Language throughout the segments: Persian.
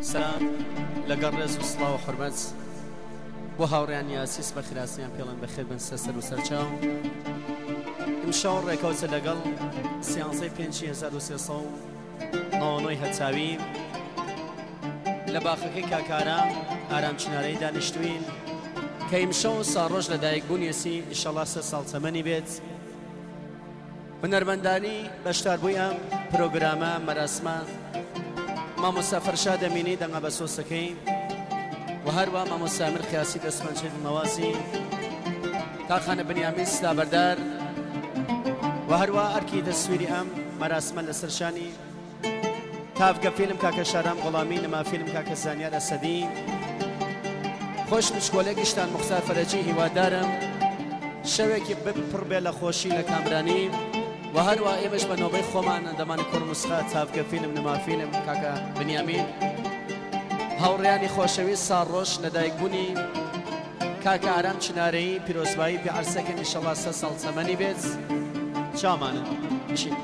سلام لەگەڵ ڕێز و سڵاو و حورمەت بۆ هاوڕێیان یاسیس بە خراسیان پێڵێن بەخێر بن سەر و سەرچاو ئیمشاو ڕێکەوتە لەگەڵ سیانزەی 5399 هەتاوی لە باخەکەی کاکارە ئارامچنارەی دانیشتوین کە ئیمشەو ساڕۆژ لە دایکبوونیەسی ئیشەڵا 3 ساڵ تەمەنی بێت هونەرمەندانی بەشداربووی ئەم پرۆگرامە مەراسمە مامۆستا فەرشاد ئەمینی دەنگە بە سۆسەکەی و هەروە مامۆستا ئەمیر قیاسی دەستمەنجێت مەوازی کاخانە بنیامین سلابەردار و هەروە ئەرکی دەسووری ئەم مەراسمە لەسەرشانی تافگە فیلم کاکە شارام غوڵامی نەما فیلم کاکە زانیار ئەسەدی خۆش مشکۆلێکیشتان موختار فەرەجی هیوادارم شەوێکی بپڕ بێ لە خۆشی لە کامرانی و هەروە ئێمەش بە نۆبەی خۆمان ئەندەمانی کوڕموسخا تافگە فیلم نەما فیلم کاکە بنیامین هاوڕێیانی خۆشەویست ساڕۆژ لە دایکبوونی کاکە ئارام چنارەیی پیرۆزبایی پێ عەرسەکەن ئینشەڵا 3 ساڵ تەمەنی بێت چامانە بچین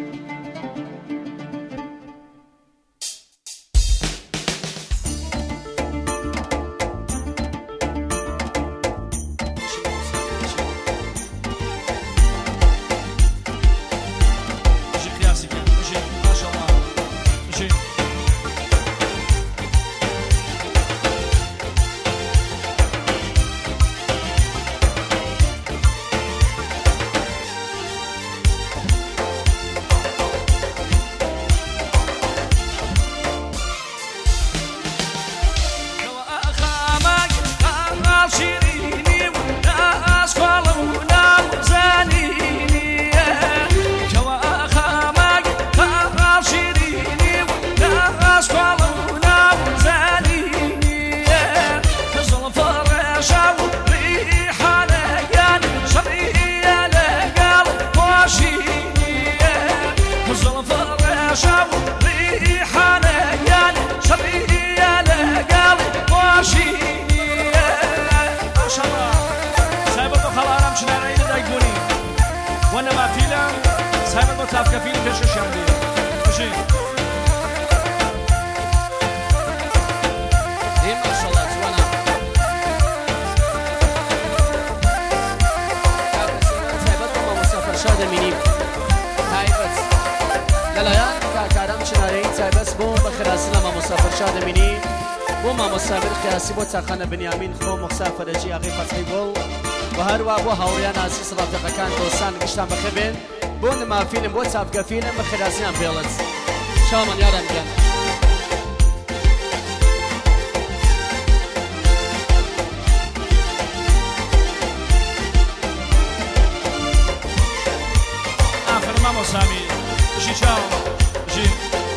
تافگە فیلم پێشکەشیان دێ بژین ماشەڵڵا جوانە تایبەت بۆ مامۆستا فەرشاد ئەمینی تایبەت لەلایەن کاکارام چنارەیی تایبەت بۆ بەخراسی لە مامۆستا فەرشاد ئەمینی بۆ مامۆستا ئەمیر قیاسی بۆ چاخانە بنیامین خۆ موختار فەرەجی ئاغای فەتحی گوڵ و هەروە بۆ هاوڕێیان ئازیز ڕافقەکان دۆستان گشتان بەخێر بێن بۆ نەما فیلم بۆ تافگە فیلم بە خێراسیان پێڵێت شامان یاران گیان ئافرین مامۆستامی بژی چاو بژی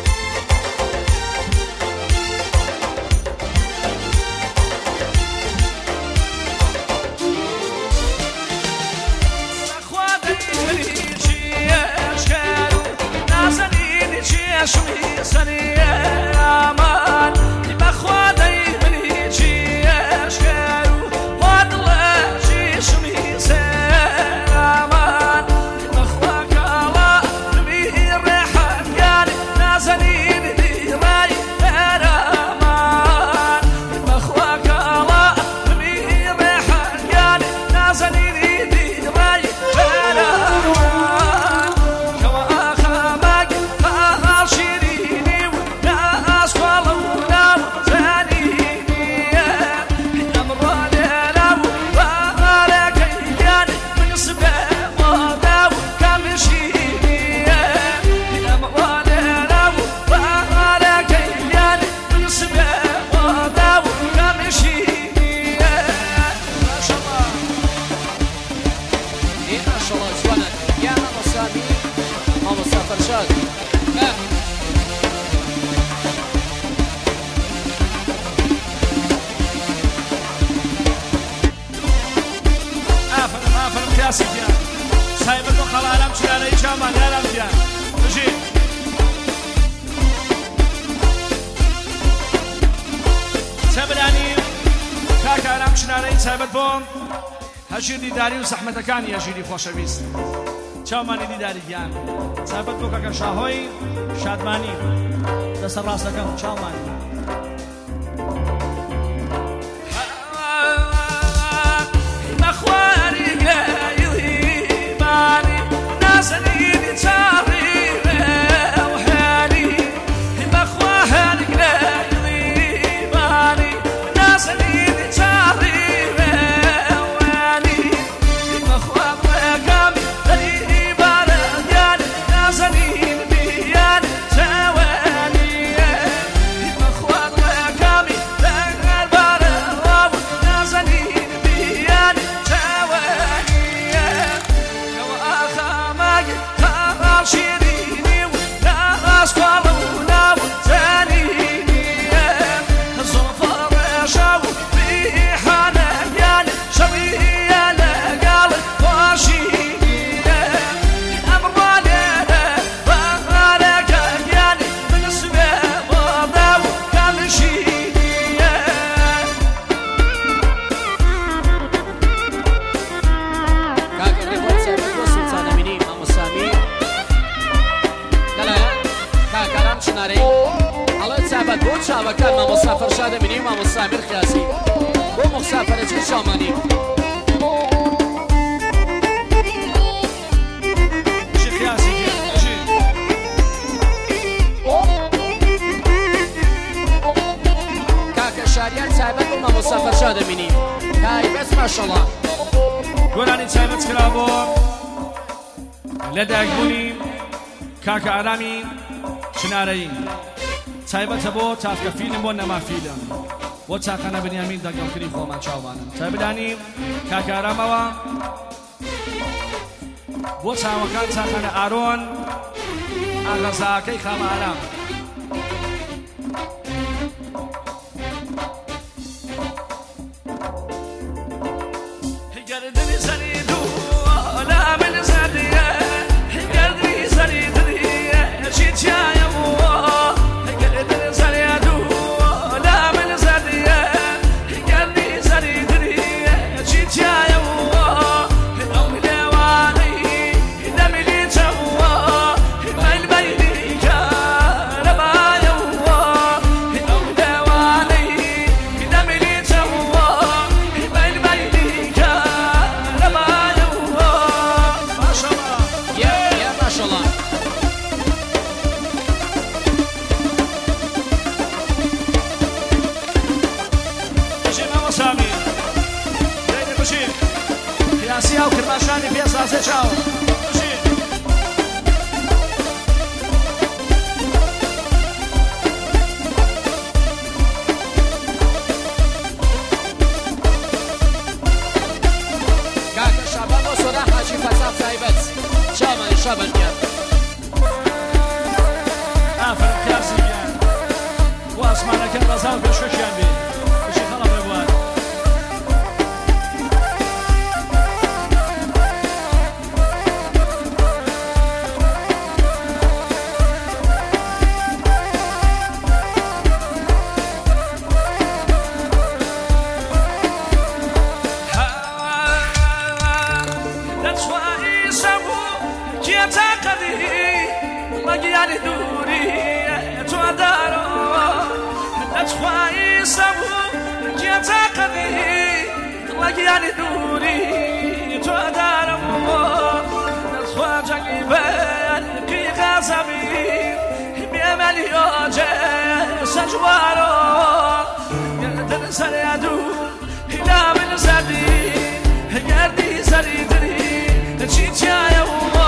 شوي سريع امان بخوا دايمني جي اشكارو والله جي شوي سريع امان بخوا كلا بير حقان نازلين دي راي امان بخوا كلا بير حقان نازلين دي راي سایبەت بۆ خەڵارام چرانەی چامان یارام گیان بژین سەبرانی کاکارام چرانەی سایبەت بۆ هەژیر دیداری و زەحمەتەکانی هەژیری خۆشەویست چاومانی دیداری گیان سایبەت بۆ کاکە شاهۆی شادمانی دەسەر ڕاستەکەم چاومانی چنارەی هەڵە چابەت بۆ چاوەکان مامۆستا فەرشاد ئەمینی و مامۆستا ئامیر خیاسی بۆ مۆسافەرەتی شامانی کاکە شاریان چابەت بۆ مامۆستا فەرشاد ئەمینی تایبەت ماشەڵڵا گۆرانی چابەت کرا بۆ لە دایکبوونی کاکە ئارامی چنارەیی تایبەتە بۆ تافکە فیلم بۆ نەما فیلم بۆ چاقانە بنیامین دەگەڵکردی خۆمان چاوانن تایبەتانی کاکە ئارامەوە بۆ چاوەکان چاقانە ئارۆن ئاغەزاکەی خام ئارام سیاه و کرماشانی پێسازێ چاو کاکە شابان بۆ سۆدا حاجی فەساف تایبەت چامانی شابەنیان ئافرین کاسیان بۆ ئاسمانەکە ڕەزا و پێشکەشیان بێ بشی خەڵە بێبوان مجياني دوري تودارو نتخواي سبو جيتا قدي مجياني دوري تودارو نتخوا جنبان كي غازمي بيمالي اوجه سجوارو يلدن سريادو هلا من زدي يردي زريدري تشيتيا يا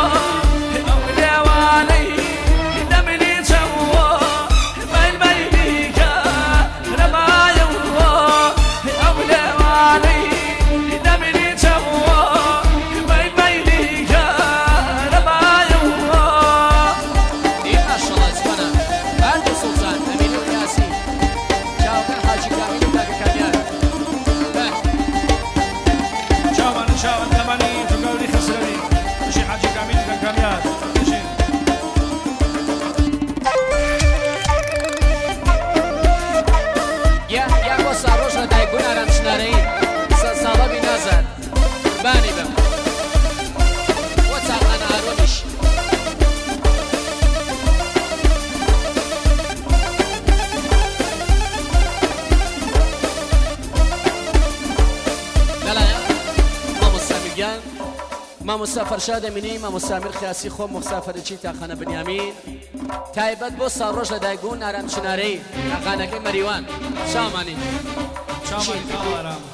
مامۆستا فەرشاد ئەمینی مامۆستا ئامیر خیاسی خۆم مۆسافەرەتی تاخانە بنیامین تایبەت بۆ ساڕۆژ لە دایکبوون نارام چنارەی تاخانەکەی مەریوان شامانی ئارام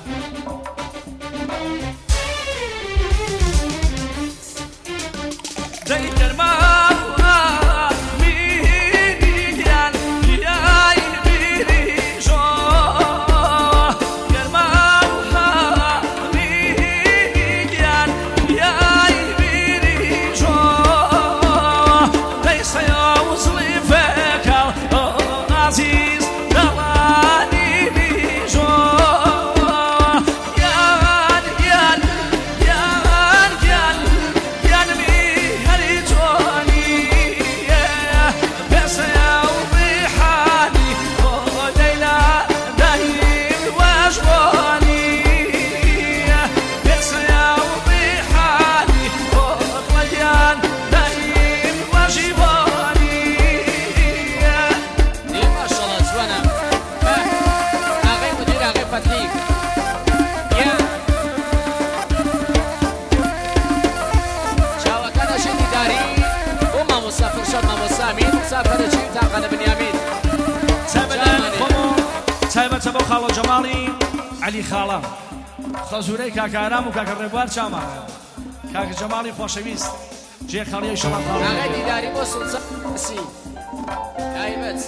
تایبەتە بۆ خاڵە جەماڵی عەلی خاڵە خەزورەی کاکارام و کاکە ڕێبوار چامانە کاکە جەماڵی خۆشەویست جێ خاڵیەی شەڵام خاڵ ئاغای دیداری بۆ سڵچەسی تایبەت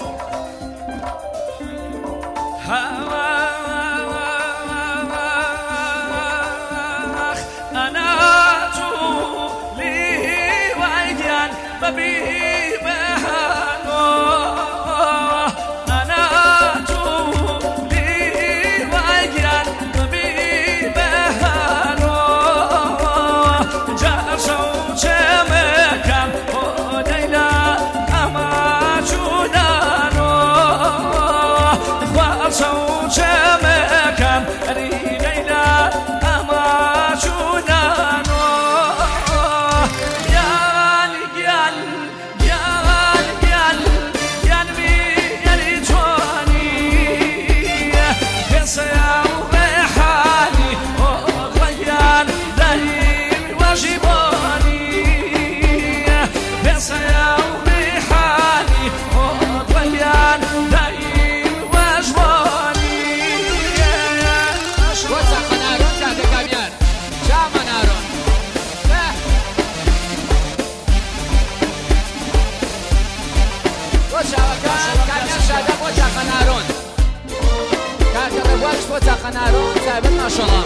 خنارون تایبەت ماشەڵڵا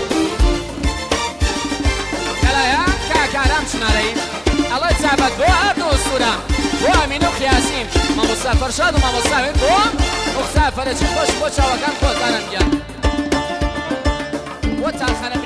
کەلایە کاکارام چنارەی ئەڵێ تایبەت بۆ ئەردوو سوورە بۆ ئەمین و قیاسیم مامۆستا فەرشاد و مامۆستا ئەمین بۆ ئوقسا فەرەجی خۆش بۆ چاوەکان خۆتانم گیان بۆ تاخەنە